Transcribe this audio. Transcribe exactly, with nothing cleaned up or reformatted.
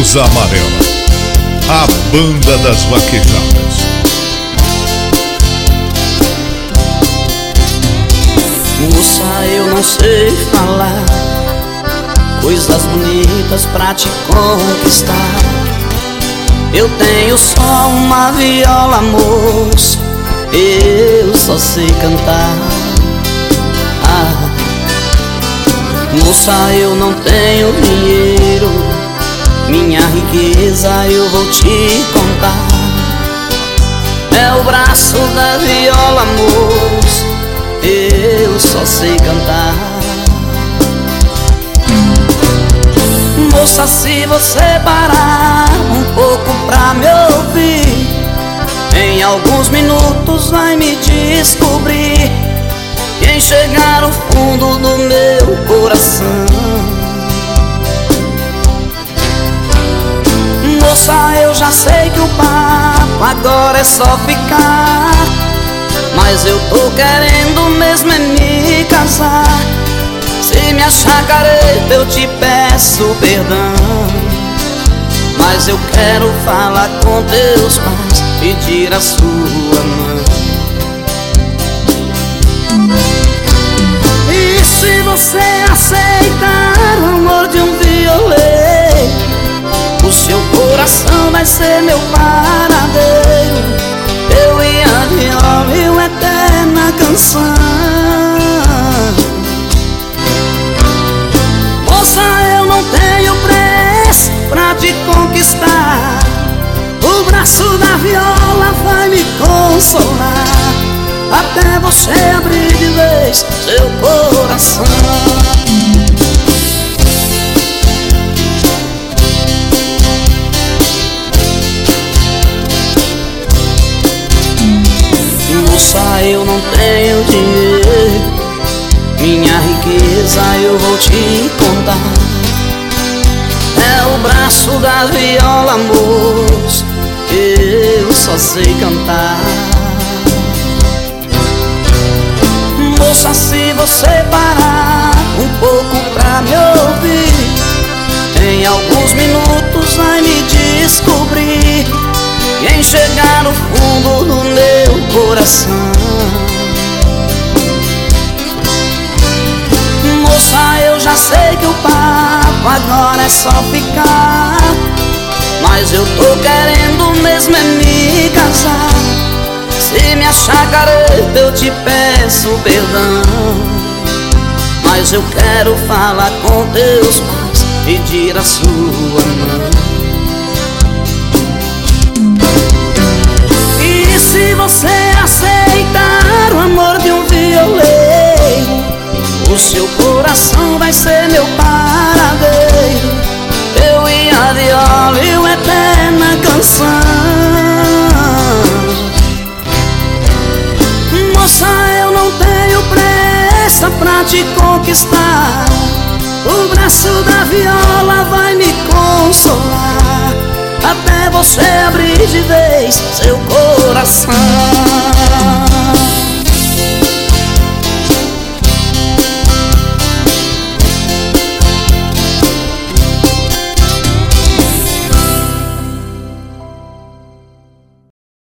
Blusa Amarela, a banda das vaquejadas. Moça, eu não sei falar coisas bonitas pra te conquistar. Eu tenho só uma viola, moça, eu só sei cantar. Ah, moça, eu não tenho dinheiro, minha riqueza eu vou te contar. É o braço da viola, moça, eu só sei cantar. Moça, se você parar um pouco pra me ouvir, em alguns minutos vai me descobrir. Quem chegar no fundo do meu coração. Moça, eu já sei que o papo agora é só ficar, mas eu tô querendo mesmo é me casar. Se me achar careta eu te peço perdão, mas eu quero falar com teus pais, pedir a sua mão. E se você aceitar o amor de um violeiro, o seu coração vai ser meu paradeiro. Eu e a viola e uma eterna canção. Moça, eu não tenho preço pra te conquistar. O braço da viola vai me consolar, até você abrir de vez seu coração. Moça, eu não tenho dinheiro, minha riqueza eu vou te contar. É o braço da viola, moça, eu só sei cantar. Moça, se você parar um pouco pra me ouvir, em alguns minutos vai me descobrir. Quem chegar no fundo do meu coração. Moça, eu já sei que o papo agora é só ficar, mas eu tô querendo mesmo é me casar. Se me achar careta eu te peço perdão, mas eu quero falar com teus pais, pedir a sua mão. E se você aceitar o amor de um violeiro, o seu coração vai ser meu paradeiro. Eu e a viola e uma eterna canção. Moça, eu não tenho pressa pra te conquistar. O braço da viola vai me consolar, até você abrir de vez seu coração.